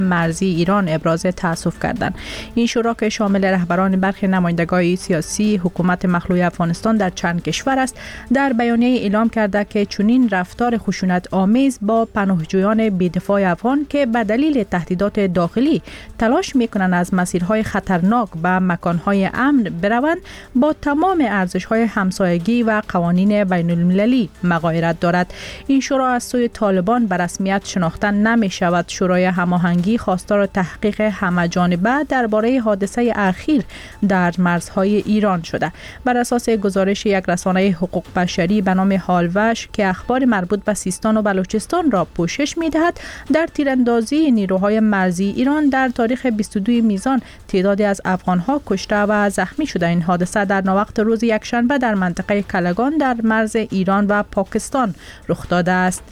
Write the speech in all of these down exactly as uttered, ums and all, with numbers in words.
مرزی ایران ابراز تأسف کردند. این شورا که شامل رهبران برخی نمایندگان سیاسی حکومت مخلوع افغانستان در چند کشور است، در بیانیه اعلام کرده که چنین رفتار خشونت آمیز با پناهجویان بی‌دفاع افغان که به دلیل تهدیدات داخلی تلاش می‌کنند از مسیرهای خطرناک به مکانهای امن بروند، با تمام ارزش‌های همسایگی و قوانین بین‌المللی مغایرت دارد. این شورا از سوی طالبان به رسمیت شناخته نمی‌شود. شورای هماهنگی خواستار تحقیق همه‌جانبه درباره حادثه اخیر در مرزهای ایران شده. بر اساس گزارش یک رسانه حقوق بشری به نام هالوش که اخبار مربوط به سیستان و بلوچستان را پوشش می‌دهد، در تیراندازی نیروهای مرزی ایران در تاریخ بیست و دو میزان تعدادی از افغان‌ها کشته و زخمی شده. این حادثه در ناوقت روز یکشنبه در منطقه کلگان در مرز ایران و پاکستان رخ داده است.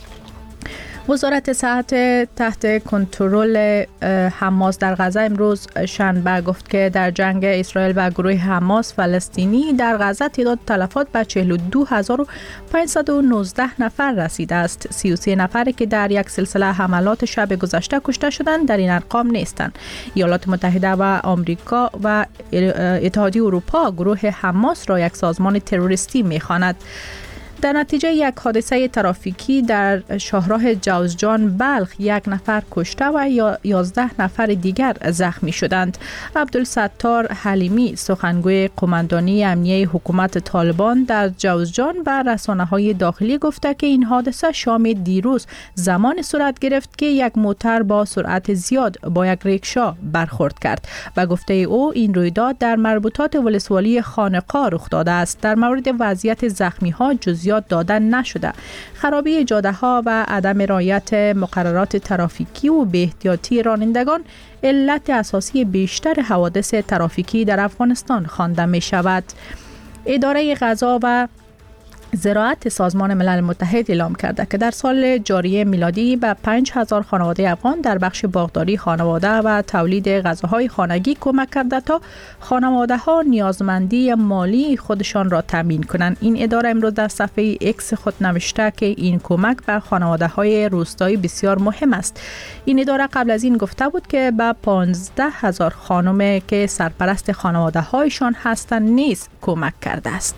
وزارت صحت تحت کنترل حماس در غزه امروز شنبه گفت که در جنگ اسرائیل و گروه حماس فلسطینی در غزه تعداد تلفات به چهل و دو هزار و پانصد و نوزده نفر رسیده است. سی و سه نفری که در یک سلسله حملات شب گذشته کشته شدند در این ارقام نیستند. ایالات متحده و آمریکا و اتحادیه اروپا گروه حماس را یک سازمان تروریستی می‌خواند. در نتیجه یک حادثه ترافیکی در شاهراه جوزجان بلخ یک نفر کشته و یازده نفر دیگر زخمی شدند. عبدالستار حلیمی سخنگوی قماندانی امنیه حکومت طالبان در جوزجان به رسانه‌های داخلی گفته که این حادثه شام دیروز زمان صورت گرفت که یک موتر با سرعت زیاد با یک ریکشا برخورد کرد و گفته او این رویداد در مربوطات ولسوالی خانقاه رخ داده است. در مورد وضعیت زخمی‌ها جزئیات دادن نشده. خرابی جاده‌ها و عدم رعایت مقررات ترافیکی و بی‌احتیاطی رانندگان علت اساسی بیشتر حوادث ترافیکی در افغانستان خوانده می شود. اداره غذا و زراعت سازمان ملل متحد اعلام کرده که در سال جاری میلادی به پنج هزار خانواده افغان در بخش باغداری خانواده و تولید غذاهای خانگی کمک کرده تا خانواده ها نیازمندی مالی خودشان را تامین کنند. این اداره امروز در صفحه اکس خود نوشته که این کمک به خانواده های روستایی بسیار مهم است. این اداره قبل از این گفته بود که به پانزده هزار خانم که سرپرست خانواده هایشان هستند نیز کمک کرده است.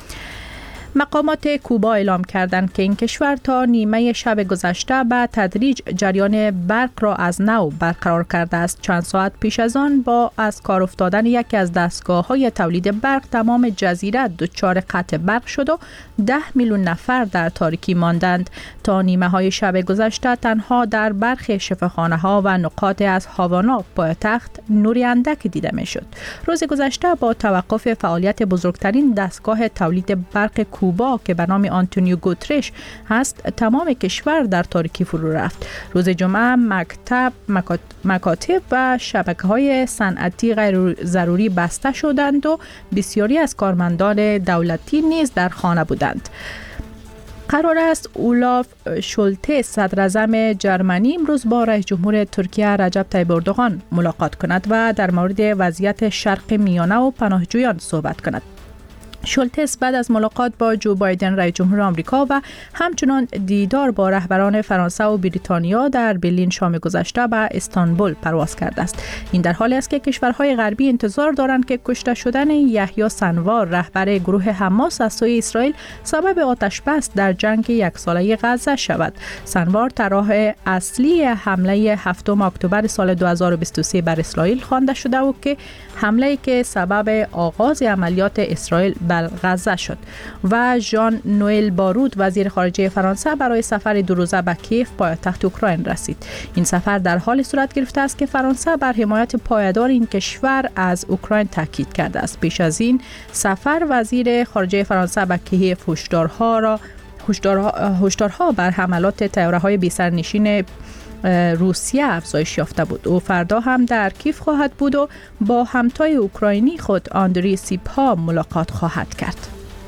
مقامات کوبا اعلام کردند که این کشور تا نیمه شب گذشته به تدریج جریان برق را از نو برقرار کرده است. چند ساعت پیش از آن با از کار افتادن یکی از دستگاه‌های تولید برق تمام جزیره دچار قطع برق شد و ده میلیون نفر در تاریکی ماندند. تا نیمه های شب گذشته تنها در برخی شفاخانه‌ها و نقاط از هاوانا پایتخت نوری اندک دیده می‌شد. روز گذشته با توقف فعالیت بزرگترین دستگاه تولید برق کوبا که به نام آنتونیو گوترش هست، تمام کشور در تاریکی فرو رفت. روز جمعه مکتب، مکاتب و شبکه‌های صنعتی غیر ضروری بسته شدند و بسیاری از کارمندان دولتی نیز در خانه بودند. قرار است اولاف شولتس صدراعظم جرمنی امروز با رئیس جمهور ترکیه رجب طیب اردوغان ملاقات کند و در مورد وضعیت شرق میانه و پناهجویان صحبت کند. شولتس بعد از ملاقات با جو بایدن رئیس جمهور آمریکا و همچنان دیدار با رهبران فرانسه و بریتانیا در برلین شام گذشته به استانبول پرواز کرده است. این در حالی است که کشورهای غربی انتظار دارند که کشته شدن یحیی سنوار رهبر گروه حماس از سوی اسرائیل سبب آتش بس در جنگ یک ساله غزه شود. سنوار طراح اصلی حمله هفتم اکتبر سال دو هزار و بیست و سه بر اسرائیل خوانده شده و که حمله‌ای که سبب آغاز عملیات اسرائیل بر غزه شد. و ژان نوئل بارود وزیر خارجه فرانسه برای سفر دو روزه به کیف پایتخت اوکراین رسید. این سفر در حال صورت گرفته است که فرانسه بر حمایت پایدار این کشور از اوکراین تاکید کرده است. پیش از این سفر وزیر خارجه فرانسه به کیف هشدارها را هشدارها بر حملات طیاره‌های بی‌سرنشین روسیه افزایش یافته بود. او فردا هم در کیف خواهد بود و با همتای اوکراینی خود آندری سیپها ملاقات خواهد کرد.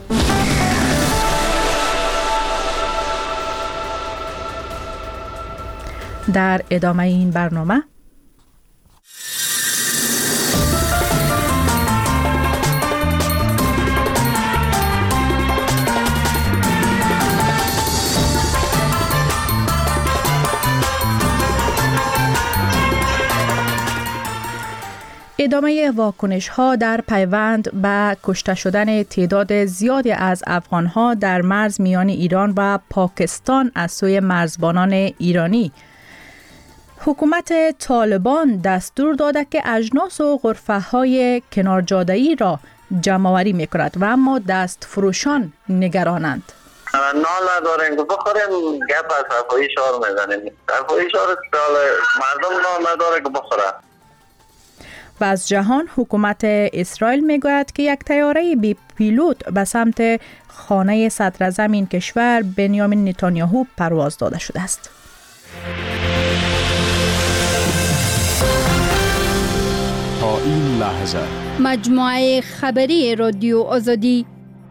در ادامه این برنامه ادامه واکنش ها در پیوند به کشته شدن تعداد زیادی از افغان ها در مرز میان ایران و پاکستان از سوی مرزبانان ایرانی. حکومت طالبان دستور داده که اجناس و غرفه های کنار جاده‌ای را جمع‌آوری می‌کند و اما دست فروشان نگرانند. نال نداریم که بخوریم، گپ از صفایی شعار میزنیم. صفایی شعار مردم نال نداره که بخوره. و از جهان حکومت اسرائیل میگوید که یک طیاره بی پیلوت به سمت خانه صدراعظم این کشور بنیامین نتانیاهو پرواز داده شده است. تا این لحظه مجموعه خبری رادیو آزادی.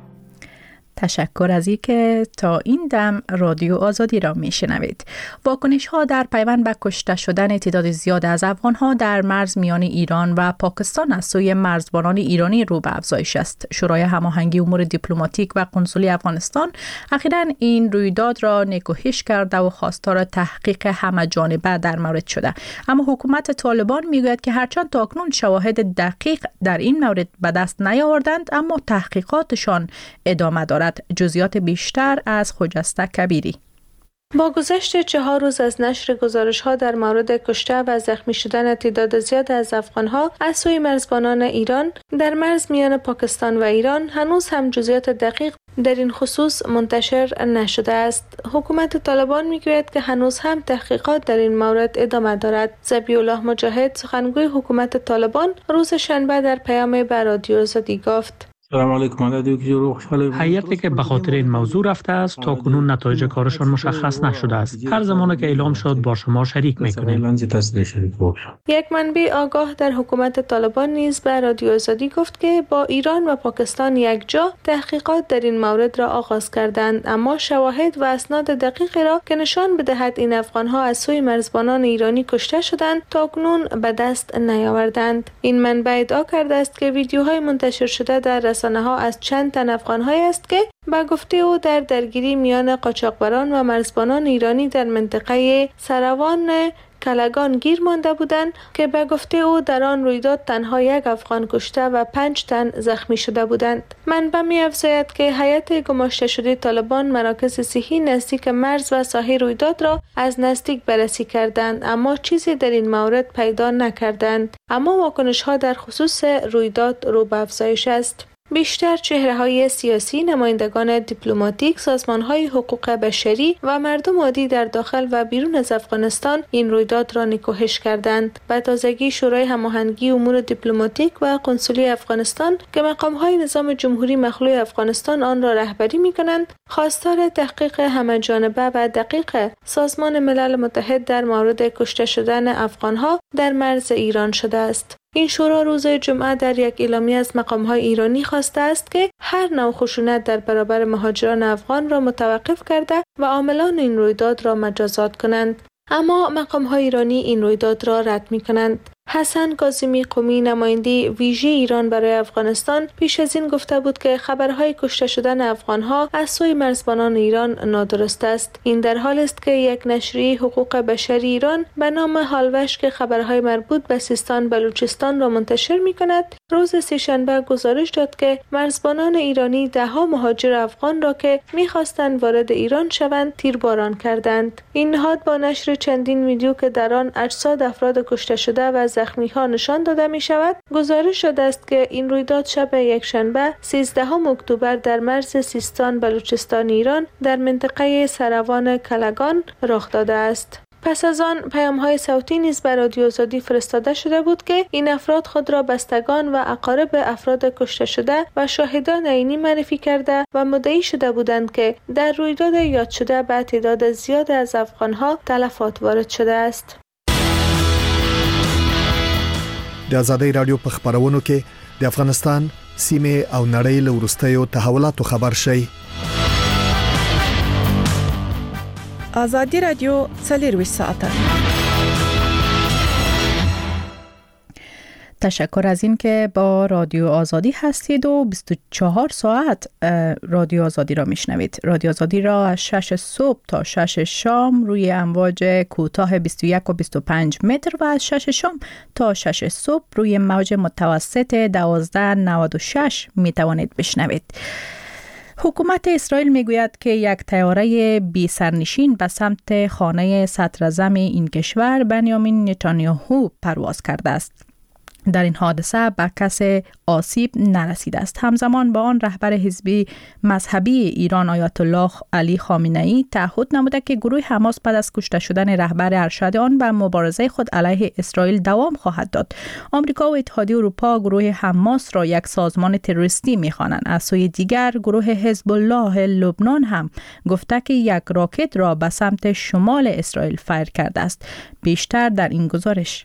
تشکر از اینکه تا این دم رادیو آزادی را میشنوید. واکنش ها در پیوند به کشته شدن تعداد زیاد از افغان ها در مرز میان ایران و پاکستان از سوی مرزبانان ایرانی رو به افزایش است. شورای هماهنگی امور دیپلماتیک و کنسولی افغانستان اخیراً این رویداد را نکوهش کرده و خواستار تحقیق همه جانبه در مورد شده. اما حکومت طالبان میگوید که هرچند تاکنون شواهد دقیق در این مورد به دست نیاوردند، اما تحقیقاتشان ادامه دارد. جزئیات بیشتر از خجسته کبیری. با گذشت چهار روز از نشر گزارش‌ها در مورد کشته و زخمی شدن تعداد زیاد از افغان‌ها از سوی مرزبانان ایران در مرز میان پاکستان و ایران، هنوز هم جزئیات دقیق در این خصوص منتشر نشده است. حکومت طالبان میگوید که هنوز هم تحقیقات در این مورد ادامه دارد. ذبیح الله مجاهد، سخنگوی حکومت طالبان، روز شنبه در پیام به رادیو آزادی گفت: سلام علیکم. هیئتی که به خاطر این موضوع رفته است تا کنون نتایج کارشان مشخص نشده است. هر زمانی که اعلام شد با شما شریک می‌کنیم. یک منبع آگاه در حکومت طالبان نیز به رادیو آزادی گفت که با ایران و پاکستان یک جا تحقیقات در این مورد را آغاز کردند، اما شواهد و اسناد دقیقی را که نشان بدهد این افغان‌ها از سوی مرزبانان ایرانی کشته شدند تا کنون به دست نیاوردند. این منبع ادعا کرده است که ویدیوهای منتشر شده در رسانه‌ها از چند تن افغان‌هایی است که به گفته او در درگیری میان قاچاقبران و مرزبانان ایرانی در منطقه سروان کلگان گیر مانده بودند که به گفته او در آن رویداد تنها یک افغان کشته و پنج تن زخمی شده بودند. منبع می‌افزاید که هیئت گماشته شده طالبان مراکز صحی نزدیک مرز و ساحل رویداد را از نزدیک بررسی کردند، اما چیزی در این مورد پیدا نکردند. اما واکنش‌ها در خصوص رویداد رو به افزایش است. بیشتر چهره‌های سیاسی، نمایندگان دیپلماتیک، سازمان‌های حقوق بشری و مردم عادی در داخل و بیرون از افغانستان این رویداد را نکوهش کردند. به تازگی شورای هماهنگی امور دیپلماتیک و کنسولی افغانستان که مقام‌های نظام جمهوری مخلوع افغانستان آن را رهبری می‌کنند، خواستار تحقیق همه‌جانبه و دقیق سازمان ملل متحد در مورد کشته شدن افغان‌ها در مرز ایران شده است. این شورا روز جمعه در یک اعلامیه از مقام‌های ایرانی خواسته است که هر نوع خشونت در برابر مهاجران افغان را متوقف کرده و عاملان این رویداد را مجازات کنند. اما مقام‌های ایرانی این رویداد را رد می‌کنند. حسن کاظمی قمی، نماینده ویژه ایران برای افغانستان، پیش از این گفته بود که خبرهای کشته شدن افغان‌ها از سوی مرزبانان ایران نادرست است. این در حال است که یک نشریه حقوق بشری ایران به نام هالوش که خبرهای مربوط به سیستان بلوچستان را منتشر می‌کند، روز سه‌شنبه گزارش داد که مرزبانان ایرانی ده‌ها مهاجر افغان را که می‌خواستند وارد ایران شوند تیرباران کردند. این نهاد با نشر چندین ویدیو که در آن اجساد افراد کشته شده و زخمی ها نشان داده می شود، گزارش شده است که این رویداد شب یک شنبه سیزدهم اکتبر در مرز سیستان بلوچستان ایران در منطقه سروان کلگان رخ داده است. پس از آن پیام‌های صوتی نیز بر رادیو آزادی فرستاده شده بود که این افراد خود را بستگان و اقارب افراد کشته شده و شاهدان عینی معرفی کرده و مدعی شده بودند که در رویداد یاد شده به تعداد زیاد از افغان‌ها تلفات وارد شده است. د آزادۍ رادیو په خبرونو کې د افغانستان سیمه او نړۍ له وروستیو تحولاتو خبر شئ. آزادی رادیو څلور ساعته تشکر از این که با رادیو آزادی هستید و بیست و چهار ساعت رادیو آزادی را میشنوید. رادیو آزادی را از شش صبح تا شش شام روی امواج کوتاه بیست و یک و بیست و پنج متر و از شش شام تا شش صبح روی موج متوسط دوازده نود و شش می توانید بشنوید. حکومت اسرائیل میگوید که یک طیاره بی سرنشین به سمت خانه صدراعظم این کشور بنیامین نتانیاهو پرواز کرده است. در این حادثه به کسی آسیب نرسیده است. همزمان با آن رهبر حزب مذهبی ایران آیت الله علی خامنه‌ای تعهد نموده که گروه حماس بعد از کشته شدن رهبر ارشد آن به مبارزه خود علیه اسرائیل دوام خواهد داد. آمریکا و اتحادیه اروپا گروه حماس را یک سازمان تروریستی می‌خوانند. از سوی دیگر گروه حزب الله لبنان هم گفته که یک راکت را به سمت شمال اسرائیل فایر کرده است. بیشتر در این گزارش.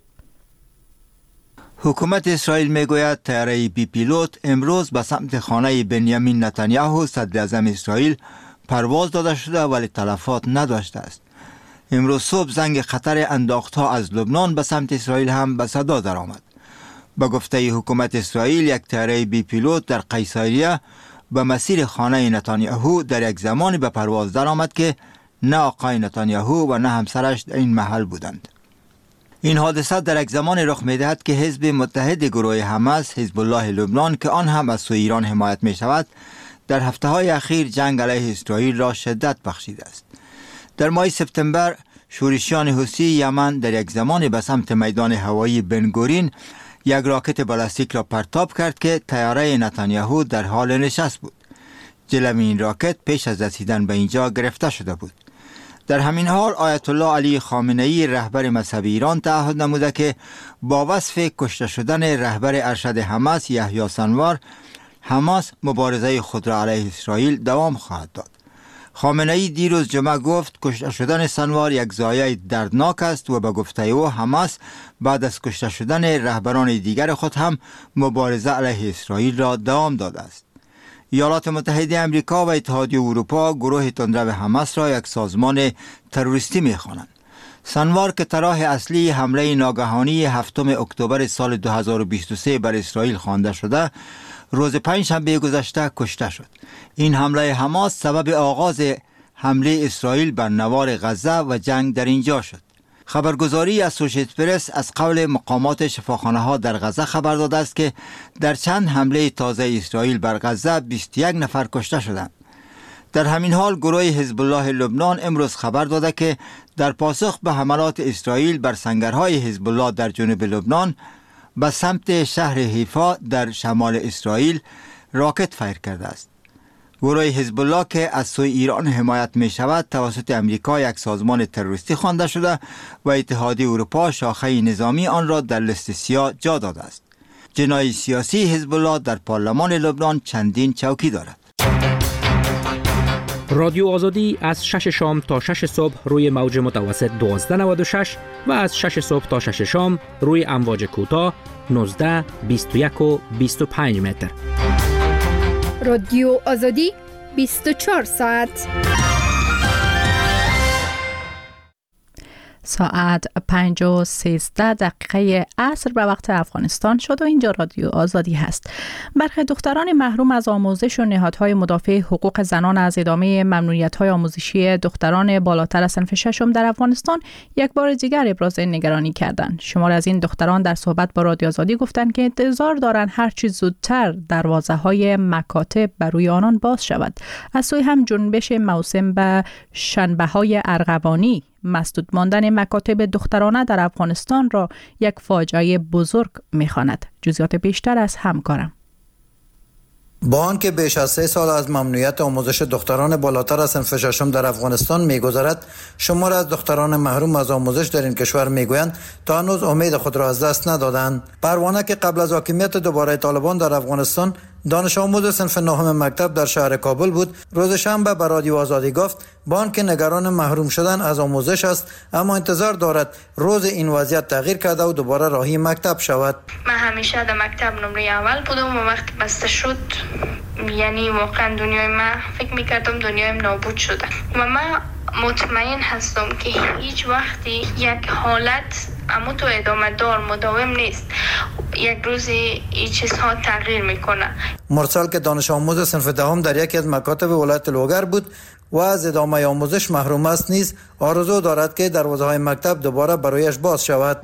حکومت اسرائیل میگوید طیاره بی پیلوت امروز به سمت خانه بنیامین نتانیاهو صدر اعظم اسرائیل پرواز داده شده ولی تلفات نداشته است. امروز صبح زنگ خطر انداختها از لبنان به سمت اسرائیل هم به صدا درآمد. به گفته حکومت اسرائیل یک طیاره بی پیلوت در قیصریه به مسیر خانه نتانیاهو در یک زمانی به پرواز درآمد که نه آقای نتانیاهو و نه همسرش در این محل بودند. این حادثه در یک زمان رخ می‌دهد که حزب متحد گروه حماس حزب الله لبنان که آن هم از سوی ایران حمایت می شود در هفته‌های اخیر جنگ علیه اسرائیل را شدت بخشیده است. در ماه سپتامبر شورشیان حوثی یمن در یک زمان به سمت میدان هوایی بنگورین یک راکت بالستیک را پرتاب کرد که طیاره نتانیاهو در حال نشست بود. جلوی این راکت پیش از رسیدن به اینجا گرفته شده بود. در همین حال آیت الله علی خامنه‌ای رهبر مذهبی ایران تعهد نموده که با وصف کشته شدن رهبر ارشد حماس یحیی سنوار حماس مبارزه خود را علیه اسرائیل دوام خواهد داد. خامنه‌ای دیروز جمعه گفت کشته شدن سنوار یک ضایعه دردناک است و به گفته او حماس بعد از کشته شدن رهبران دیگر خود هم مبارزه علیه اسرائیل را دوام داده است. ایالات متحده آمریکا و اتحادیه اروپا گروه تندرو حماس را یک سازمان تروریستی می‌خوانند. سنوار که طرح اصلی حمله ناگهانی هفتم اکتبر سال دو هزار و بیست و سه بر اسرائیل خوانده شده، روز پنجشنبه گذشته کشته شد. این حمله حماس سبب آغاز حمله اسرائیل بر نوار غزه و جنگ در اینجا شد. خبرگزاری اسوشییتد پرس از قول مقامات شفاخانه‌ها در غزه خبر داده است که در چند حمله تازه اسرائیل بر غزه بیست و یک نفر کشته شدند. در همین حال گروه حزب الله لبنان امروز خبر داده که در پاسخ به حملات اسرائیل بر سنگرهای حزب الله در جنوب لبنان به سمت شهر حیفا در شمال اسرائیل راکت فایر کرده است. گروه حزب الله که از سوی ایران حمایت می شود توسط امریکا یک سازمان تروریستی خوانده شده و اتحادیه اروپا شاخه نظامی آن را در لیست سیاه جا داده است. جناح سیاسی حزب الله در پارلمان لبنان چندین چوکی دارد. رادیو آزادی از شش شام تا شش صبح روی موج متوسط دوازده نود و شش و از شش صبح تا شش شام روی امواج کوتاه نوزده، بیست و یک و بیست و پنج متر. رادیو آزادی بیست و چهار ساعت. ساعت پنج و سیزده دقیقه عصر به وقت افغانستان شد و اینجا رادیو آزادی هست. برخی دختران محروم از آموزش و نهادهای مدافع حقوق زنان از ادامه ممنوعیت‌های آموزشی دختران بالاتر از صنف ششم در افغانستان یک بار دیگر ابراز نگرانی کردند. شمار از این دختران در صحبت با رادیو آزادی گفتند که انتظار دارند هر چه زودتر دروازه‌های مکاتب برای آنان باز شود. از سوی هم جنبش موسم به شنبه‌های ارغوانی مسدود ماندن مکاتب دخترانه در افغانستان را یک فاجعه بزرگ می‌خواند. جزئیات بیشتر از همکارم. با آنکه بیش از سه سال از ممنوعیت آموزش دختران بالاتر از صنف ششم در افغانستان می‌گذرد، شمار از دختران محروم از آموزش در این کشور می‌گویند تا هنوز امید خود را از دست ندادند. پروانه که قبل از حاکمیت دوباره طالبان در افغانستان دانش آموز صنف نهم مکتب در شهر کابل بود، روز شنبه به رادیو آزادی گفت با آنکه نگران محروم شدن از آموزش است، اما انتظار دارد روز این وضعیت تغییر کرده و دوباره راهی مکتب شود. من همیشه در مکتب نمره اول بودم و وقتی بسته شد یعنی واقعا دنیای من فکر میکردم دنیایم نابود شده و من مطمئن هستم که هیچ وقتی یک حالت اما تو ادامه دار مداوم نیست. یک روزی این چیزها تغییر میکنه. مرسل که دانش آموز صنف دهم در یکی از مکاتب ولایت لوگر بود و از ادامه آموزش محروم است نیز آرزو دارد که دروازه‌های مکتب دوباره برایش باز شود.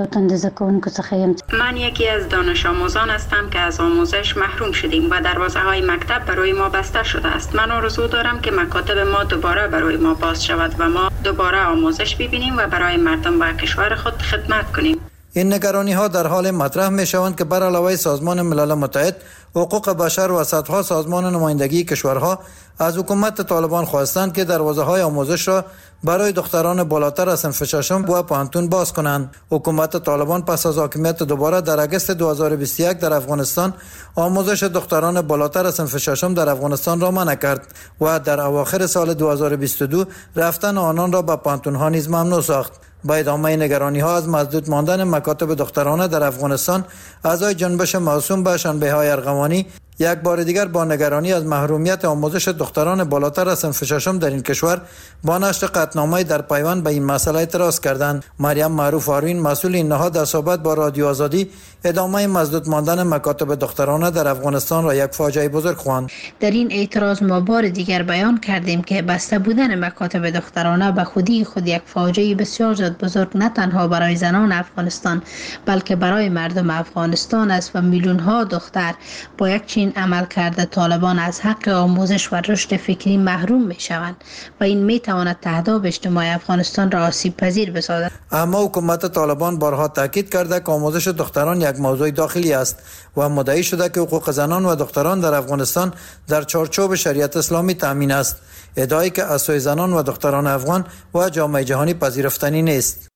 من یکی از دانش آموزان هستم که از آموزش محروم شدیم و دروازه‌های مکتب برای ما بسته شده است. من آرزو دارم که مکاتب ما دوباره برای ما باز شود و ما دوباره آموزش ببینیم و برای مردم و کشور خود خدمت کنیم. این نگرانی ها در حال مطرح می شوند که بر علاوه سازمان ملل متحد، حقوق بشر و صدها سازمان نمایندگی کشورها از حکومت طالبان خواستند که دروازه های آموزش را برای دختران بالاتر از صنف ششم و پانتون باز کنند. حکومت طالبان پس از حاکمیت دوباره در اگست دو هزار و بیست و یک در افغانستان آموزش دختران بالاتر از صنف ششم در افغانستان را منع کرد و در اواخر سال دو هزار و بیست و دو رفتن آنان را به پانتون ها نیز ممنوع ساخت. با ادامه نگرانی ها از مسدود ماندن مکاتب دخترانه در افغانستان، اعضای جنبش موسوم به شنبه‌های ارغوانی یک بار دیگر با نگرانی از محرومیت آموزش دختران بالاتر از صنف ششم در این کشور با نشر قطعنامه در پیوند به این مسئله اعتراض کردند. مریم معروف آروین، مسئول این نهاد، در صحبت با رادیو آزادی ادامه مسدود ماندن مکاتب دخترانه در افغانستان را یک فاجعه بزرگ خواند. در این اعتراض ما بار دیگر بیان کردیم که بسته بودن مکاتب دخترانه به خودی خود یک فاجعه بسیار زیاد بزرگ نه تنها برای زنان افغانستان بلکه برای مردم افغانستان است و میلیون ها دختر با یک چین عمل کرده طالبان از حق آموزش و رشد فکری محروم می شوند و این می تواند تهداب اجتماع افغانستان را آسیب پذیر بسازد. اما حکومت طالبان بارها تاکید کرده که آموزش دختران یک موضوع داخلی است و مدعی شده که حقوق زنان و دختران در افغانستان در چارچوب شریعت اسلامی تامین است، ادعایی که از سوی زنان و دختران افغان و جامعه جهانی پذیرفتنی نیست.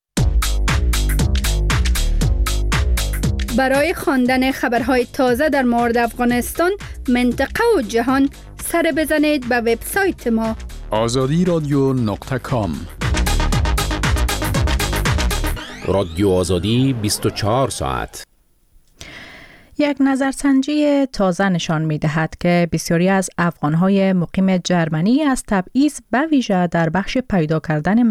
برای خواندن خبرهای تازه در مورد افغانستان، منطقه و جهان، سر بزنید به وبسایت ما آزادی رادیو نقطه کام. رادیو آزادی بیست و چهار ساعت. یک نظرسنجی تازه نشان می‌دهد که بسیاری از افغان‌های مقیم جرمنی از تبعیض به ویژه در بخش پیدا کردن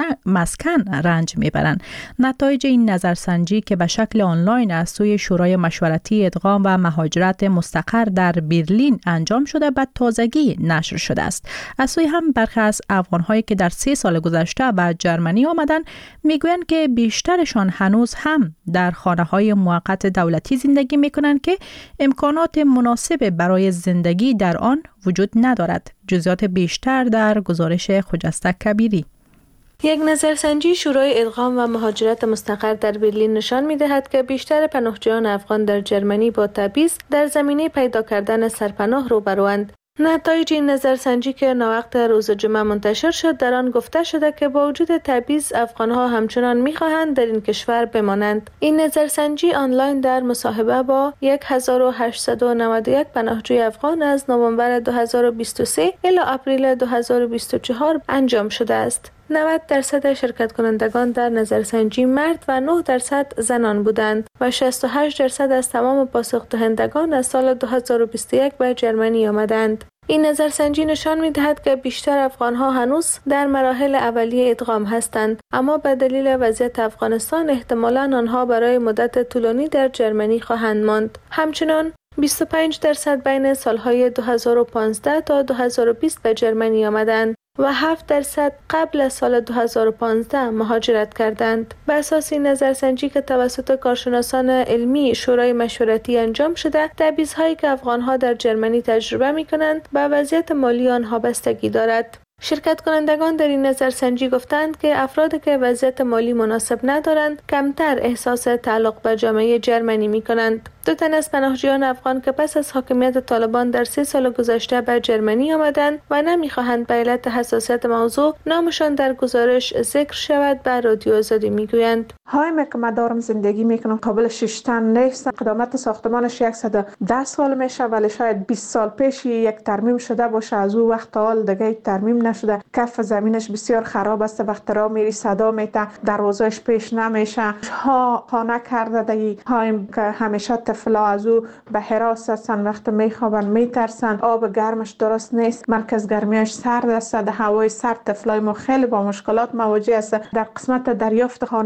مسکن رنج می‌برند. نتایج این نظرسنجی که به شکل آنلاین از سوی شورای مشورتی ادغام و مهاجرت مستقر در برلین انجام شده به تازگی نشر شده است. از سوی هم برخی از افغان‌هایی که در سه سال گذشته به جرمنی آمدند می‌گویند که بیشترشان هنوز هم در خانه‌های موقت دولتی زندگی می‌کنند که امکانات مناسب برای زندگی در آن وجود ندارد. جزئیات بیشتر در گزارش خجسته کبیری. یک نظرسنجی شورای ادغام و مهاجرت مستقر در برلین نشان می‌دهد که بیشتر پناهجویان افغان در جرمنی با تبعیض در زمینه پیدا کردن سرپناه روبروند. نتایج این نظرسنجی که ناوقت روز جمعه منتشر شد، در آن گفته شده که با وجود تبعیض افغان‌ها همچنان می‌خواهند در این کشور بمانند. این نظرسنجی آنلاین در مصاحبه با هزار و هشتصد و نود و یک پناهجوی افغان از نوامبر دو هزار و بیست و سه الی اپریل دو هزار و بیست و چهار انجام شده است. نود درصد شرکت کنندگان در نظرسنجی مرد و نه درصد زنان بودند و شصت و هشت درصد از تمام پاسخ دهندگان از سال دو هزار و بیست و یک به جرمنی آمدند. این نظرسنجی نشان می‌دهد که بیشتر افغان‌ها هنوز در مراحل اولیه ادغام هستند، اما به دلیل وضعیت افغانستان احتمالاً آنها برای مدت طولانی در جرمنی خواهند ماند. همچنین بیست و پنج درصد بین سالهای دو هزار و پانزده تا دو هزار و بیست به جرمنی آمدند و هفت درصد قبل از سال دو هزار و پانزده مهاجرت کردند. بر اساس این نظرسنجی که توسط کارشناسان علمی شورای مشورتی انجام شده، تبعیض‌هایی که افغان‌ها در جرمنی تجربه می‌کنند به وضعیت مالی آنها بستگی دارد. شرکت کنندگان در این نظرسنجی گفتند که افرادی که وضعیت مالی مناسب ندارند کمتر احساس تعلق به جامعه جرمنی می‌کنند. دو تن از پناهجویان افغان که پس از حاکمیت طالبان در سه سال گذشته به جرمنی آمدند و نمی‌خواهند به علت حساسیت موضوع نامشان در گزارش ذکر شود، به رادیو آزادی میگویند: هایم که من دارم زندگی میکنم قابل ششتن نیست. قدامت ساختمانش صد و ده سال میشه، ولی شاید بیست سال پیش یک ترمیم شده باشه. از او وقت تا حال دیگه ترمیم نشده. کف زمینش بسیار خراب است. وقت را میری صدا میته، دروازه‌اش پیش نمیشه. ها خانه کرده دی هایم که همیشه طفلا از او به حراس هستن، وقت میخوابن میترسن. آب گرمش درست نیست، مرکز گرمیش سرد است. در هوای سرد طفلای ما خیلی با مشکلات مواجه است. در قسمت دریافت خانه که ما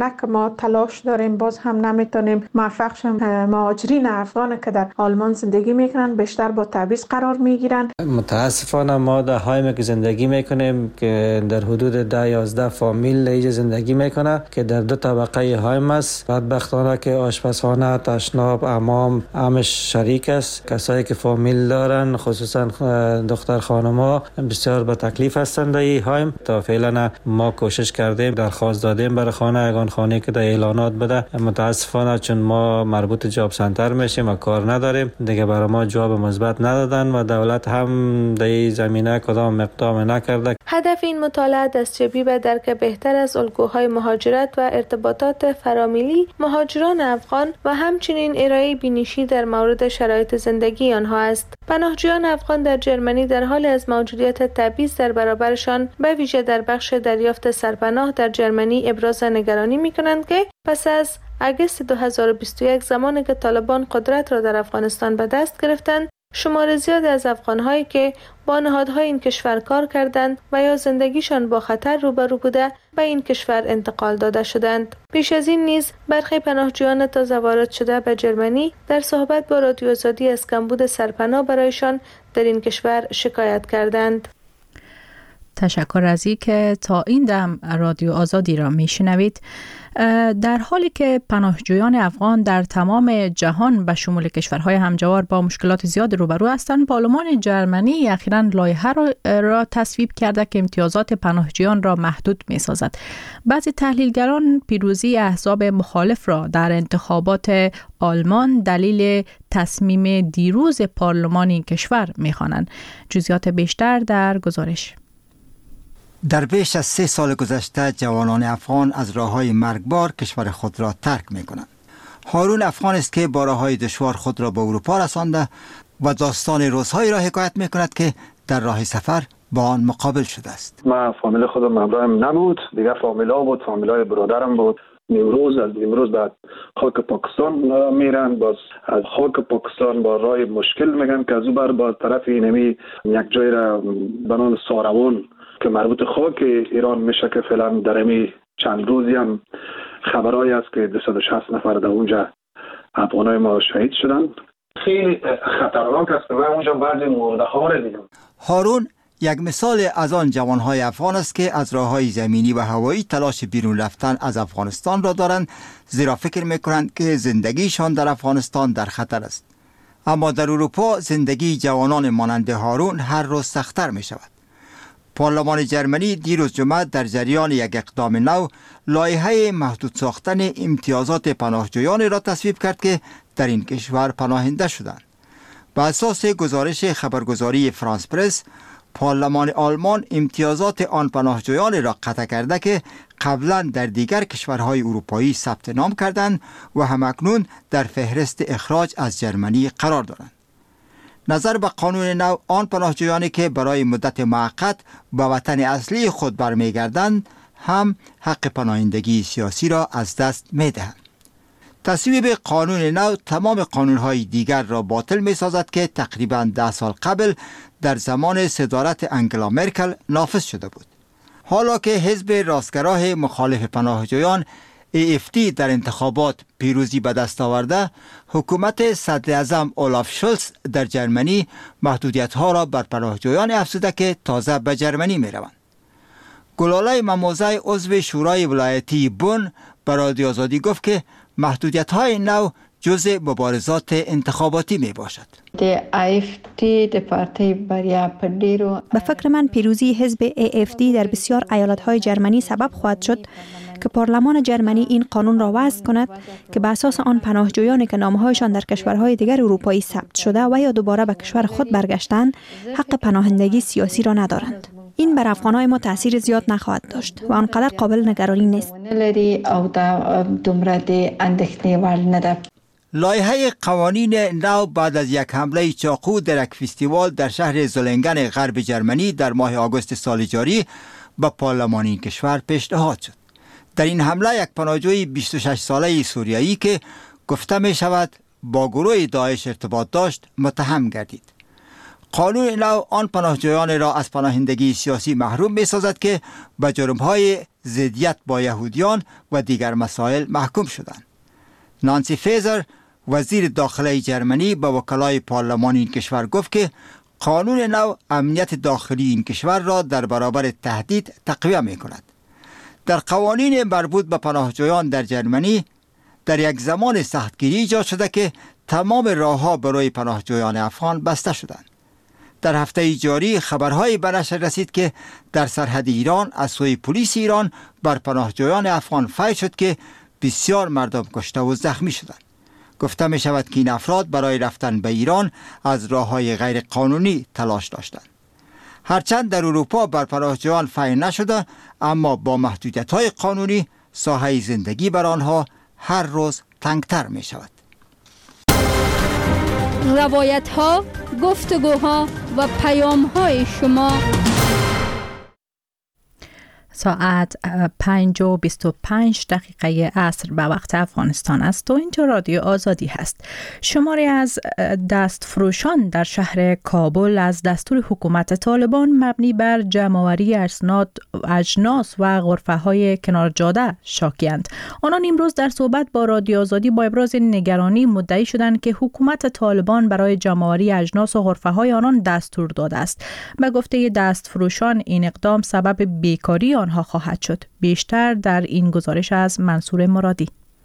ما تلاش داریم باز هم نمیتونیم موفق شیم. مهاجرین افغان که در آلمان زندگی میکنن بیشتر با تبعیض قرار میگیرن. متاسفانه ما در هایم که زندگی میکنیم که در حدود ده یازده فامیل اینجا زندگی میکنه که در دو طبقه هایم است. بدبختانه که آشپزخانه، تشناب، حمام همش شریک است. کسایی که فامیل دارن خصوصا دختر خانم‌ها بسیار به تکلیف هستند در این هایم. تا فعلا ما کوشش کردیم درخواست دادیم برای خانه یگان خانه که در اعلانات بده. متاسفانه چون ما مربوط جاب سنتر میشیم و کار نداریم دیگه برای ما جواب مثبت ندادن و دولت هم در این زمینه کدام اقدام نکرده. هدف این مطالعه دستیابی به درک بهتر از الگوهای مهاجرت و ارتباطات فرامیلی مهاجران افغان و همچنین ارائه بینشی در مورد شرایط زندگی آنها است. پناهجویان افغان در جرمنی در حال از موجودیت تبعیض در برابرشان به ویژه در بخش دریافت سرپناه در جرمنی ابراز نگرانی می‌کنند که پس از اگست دو هزار و بیست و یک زمانی که طالبان قدرت را در افغانستان به دست گرفتند، شمار زیادی از افغان‌هایی که با نهادهای این کشور کار کردند و یا زندگیشان با خطر روبرو بوده به این کشور انتقال داده شدند. پیش از این نیز برخی پناهجویان تازه وارد شده به جرمنی در صحبت با رادیو آزادی از کمبود سرپناه برایشان در این کشور شکایت کردند. تشکر از این که تا این دم رادیو آزادی را میشنوید. در حالی که پناهجویان افغان در تمام جهان به شمول کشورهای همجوار با مشکلات زیاد روبرو هستند، پارلمان جرمنی اخیراً لایحه را, را تصویب کرده که امتیازات پناهجویان را محدود می‌سازد. بعضی تحلیلگران پیروزی احزاب مخالف را در انتخابات آلمان دلیل تصمیم دیروز پارلمان این کشور می‌خوانند. جزئیات بیشتر در گزارش. در بیش از سه سال گذشته جوانان افغان از راههای مرگبار کشور خود را ترک می کنند. هارون افغان است که با راههای دشوار خود را به اروپا رسانده و داستان روزهایی را حکایت می کند که در راه سفر با آن مقابل شده است. من فامیل خودم همراهم نبود، دیگه فامیلا بود، فامیلای برادرم بود. نیمروز از نیمروز بعد خاک پاکستان میرن، باز از خاک پاکستان با راه مشکل میگن که از او بر با طرف اینمی یک جای را به نام ساروان که مربوط خاک ایران میشه که فعلا در امی چند روزی هم خبرایی است که دویست و شصت نفر در اونجا افغانای ما شهید شدن. خیلی خطرناک است و اونجا بعضی مرده‌ها را دیدم. هارون یک مثال از آن جوانهای افغان است که از راههای زمینی و هوایی تلاش بیرون رفتن از افغانستان را دارند، زیرا فکر میکنند که زندگیشان در افغانستان در خطر است. اما در اروپا زندگی جوانان مانند هارون هر روز سخت‌تر می شود. پارلمان جرمنی دیروز جمعه در جریان یک اقدام نو لایحه محدود ساختن امتیازات پناهجویان را تصویب کرد که در این کشور پناهنده شدند. بر اساس گزارش خبرگزاری فرانس پرس، پارلمان آلمان امتیازات آن پناهجویان را قطع کرده که قبلا در دیگر کشورهای اروپایی ثبت نام کردند و همکنون در فهرست اخراج از جرمنی قرار دارند. نظر به قانون نو، آن پناهجویانی که برای مدت موقت به وطن اصلی خود برمیگردند هم حق پناهندگی سیاسی را از دست می‌دهند. تصویب قانون نو تمام قانون‌های دیگر را باطل می‌سازد که تقریباً ده سال قبل در زمان صدارت انگلا مرکل نافذ شده بود. حالا که حزب راستگراه مخالف پناهجویان ای اف دی در انتخابات پیروزی به دست آورده، حکومت صدراعظم اولاف شولز در جرمنی محدودیت‌ها را بر پناهجویان افزوده که تازه به جرمنی می‌روند. گلاله مموزه عضو شورای ولایتی بون به رادیو آزادی گفت که محدودیت‌های نو جزء مبارزات انتخاباتی می باشد. به فکر من پیروزی حزب ای اف دی در بسیار ایالت‌های جرمنی سبب خواهد شد که پارلمان جرمنی این قانون را وضع کند که به اساس آن پناهجویانی که نامه‌هایشان در کشورهای دیگر اروپایی ثبت شده و یا دوباره به کشور خود برگشتند حق پناهندگی سیاسی را ندارند. این بر افغان‌های ما تأثیر زیاد نخواهد داشت و آنقدر قابل نگرانی نیست. لایحه قوانین نو بعد از یک حمله چاقو در یک فستیوال در شهر زولنگن غرب جرمنی در ماه آگوست سال جاری به پارلمان این کشور پیشنهاد شد. در این حمله یک پناهجوی بیست و شش ساله سوریایی که گفته می شود با گروه داعش ارتباط داشت متهم گردید. قانون نو آن پناهجویان را از پناهندگی سیاسی محروم می سازد که به جرم‌های ضدیت با یهودیان و دیگر مسائل محکوم شدند. نانسی فیزر وزیر داخلی جرمنی به وکلای پارلمان این کشور گفت که قانون نو امنیت داخلی این کشور را در برابر تهدید تقویت می کند. در قوانین مربوط به پناهجویان در جرمنی در یک زمان سختگیری ایجاد شده که تمام راه‌ها برای پناهجویان افغان بسته شدند. در هفته جاری خبرهایی به نشر رسید که در سرحد ایران از سوی پلیس ایران بر پناهجویان افغان فایل شد که بسیار مردم کشته و زخمی شدند. گفته می شود که این افراد برای رفتن به ایران از راه‌های غیر قانونی تلاش داشتند. هرچند در اروپا بر پناهجویان فایل نشده، اما با محدودیت‌های قانونی ساحه زندگی بر آنها هر روز تنگتر می شود. روایت ها، گفتگوها و پیام های شما. ساعت پنج و بیست و پنج دقیقه عصر به وقت افغانستان است و اینجا رادیو آزادی هست. شماری از دستفروشان در شهر کابل از دستور حکومت طالبان مبنی بر جمع‌آوری اسناد اجناس و غرفه‌های کنار جاده شاکی‌اند. آنان امروز در صحبت با رادیو آزادی با ابراز نگرانی مدعی شدند که حکومت طالبان برای جمع‌آوری اجناس و غرفه‌های آنان دستور داده است. به گفته دستفروشان این اقدام سبب بیکاری آنها خواهد شد. بیشتر در این گزارش از منصور مرادی.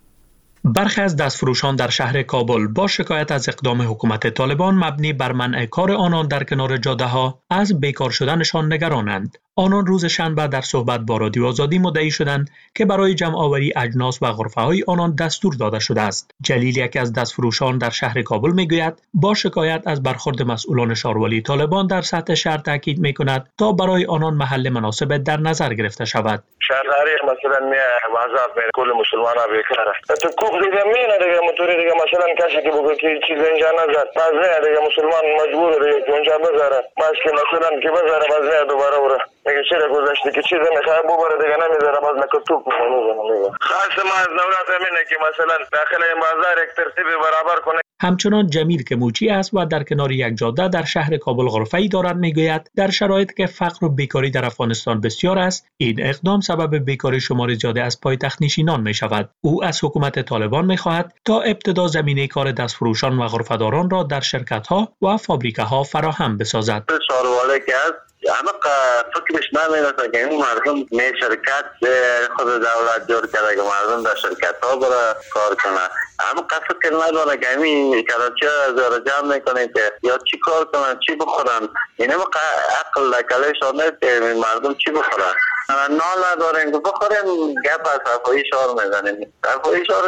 برخی از دستفروشان در شهر کابل با شکایت از اقدام حکومت طالبان مبنی بر منع کار آنان در کنار جاده ها از بیکار شدنشان نگرانند. آنان روز شنبه در صحبت با رادیو آزادی مدعی شدند که برای جمع آوری اجناس و غرفه‌های آنان دستور داده شده است. جلیل یکی از دستفروشان در شهر کابل میگوید با شکایت از برخورد مسئولان شاروالی طالبان در سطح شهر تاکید میکند تا برای آنان محل مناسب در نظر گرفته شود. شهرداری مثلا می وظایف بین کل مسلمان‌ها بیکاره. تو کوب دیگه میونه دیگه موتوری دیگه مثلا کسی که بگه که چیز اینجا نذار. باز نه دیگه مسلمان مجبور دیگه اونجا بذاره. باز که مثلا که بذاره باز نه دوباره وره. میگه چرا گذاشتی که چیز میخواد ببره دیگه نمیذاره باز نکتوب میزنه. خاص ما از دولت همینه که مثلا داخل این بازار یک ترتیب برابر کنه. همچنان جمیل که موچی است و در کنار یک جاده در شهر کابل غرفه‌ای دارد میگوید در شرایط که فقر و بیکاری در افغانستان بسیار است این اقدام سبب بیکاری شمار زیاده از پایتخت نشینان می شود. او از حکومت طالبان می خواهد تا ابتدا زمینه کار دستفروشان و غرفه‌داران را در شرکت‌ها و فابریکه‌ها فراهم بسازد. شارواله که اما فکرش نمی‌رسه که این مردم می شرکت خود دولت جور کرده که مردم در شرکت ها برای کار کنه. اما قصد که نداره که همین کراچی را جمع میکنه که یا چی کار کنن چی بخورن. این هم عقل لکلشان نیست که مردم چی بخورن. نال نداریم که بخوریم گپ از صفایی شعار میزنیم. صفایی شعار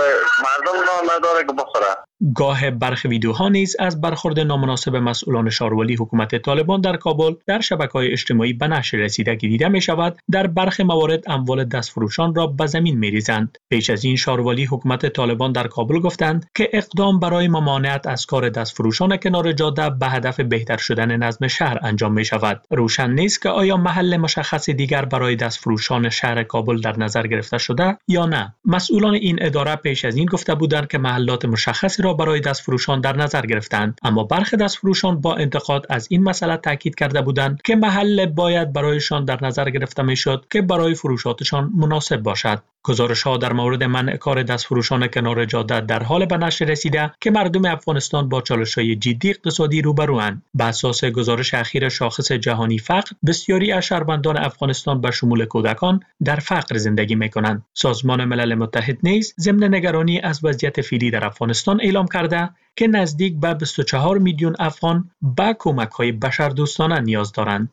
مردم نال نداره که بخورن. گاه برخی ویدیوها نیز از برخورد نامناسب مسئولان شاروالی حکومت طالبان در کابل در شبکه‌های اجتماعی به نشر رسیده که دیده می شود در برخی موارد اموال دستفروشان را به زمین می ریزند. پیش از این شاروالی حکومت طالبان در کابل گفتند که اقدام برای ممانعت از کار دستفروشان کنار جاده به هدف بهتر شدن نظم شهر انجام می شود. روشن نیست که آیا محل مشخص دیگر برای دستفروشان شهر کابل در نظر گرفته شده یا نه. مسئولان این اداره پیش از این گفته بودند که محلات مشخصی را برای دستفروشان در نظر گرفتند، اما برخی دستفروشان با انتقاد از این مسئله تاکید کرده بودند که محل باید برایشان در نظر گرفته میشد که برای فروشاتشان مناسب باشد. گزارش‌ها در مورد منع کار دستفروشان کنار جاده در حال به نشر رسیده که مردم افغانستان با چالش‌های جدی اقتصادی روبروند. بر اساس گزارش اخیر شاخص جهانی فقر، بسیاری از شهروندان افغانستان به شمول کودکان در فقر زندگی می‌کنند. سازمان ملل متحد نیز ضمن نگرانی از وضعیت فعلی در افغانستان اعلام کرده که نزدیک به بیست و چهار میلیون افغان به کمک‌های بشردوستانه نیاز دارند.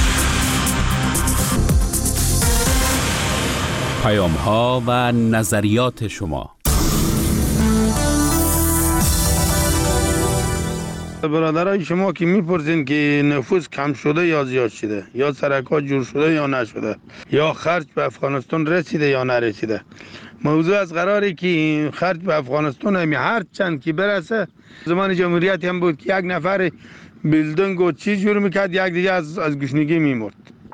پیام ها و نظریات شما. برادرای شما که میپرسین که نفوس کم شده یا زیاد شده، یا سرکات جور شده یا نشده، یا خرج به افغانستان رسیده یا نرسیده. موضوع از قراره که خرج به افغانستان همی هر چند که برسه. زمان جمهوریت هم بود که یک نفر بیلدنگ و چیز جور میکرد، یک دیگه از از گشنگی میمرد.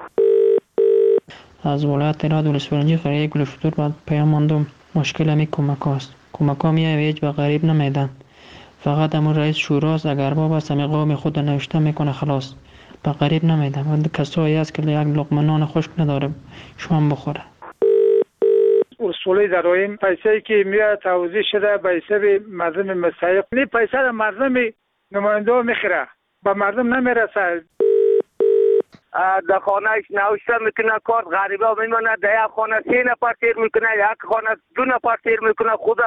از ولایت هرات ولسوالی قریه گلفتور بعد پیام ماندم. مشکل همی کمک هاست. کمک ها میای ویج و غریب نمیدن. فقط همون رئیس شوراست، اگر باب است همه قوم خود نوشته میکنه خلاص، به غریب نمیدم. و کسایی است که یک لقمه نان خشک نداره شام بخوره. اصولی داریم پیسه‌ای که میاد توزیع شده به حساب مردم مستحق، این پیسه را مردم نماینده میخره، به مردم نمیرسه. در خانه نوشته میکنه کارت غریبه میمونه، در یک خانه سه نفر تیر میکنه، یک خانه دو نفر تیر میکنه، خود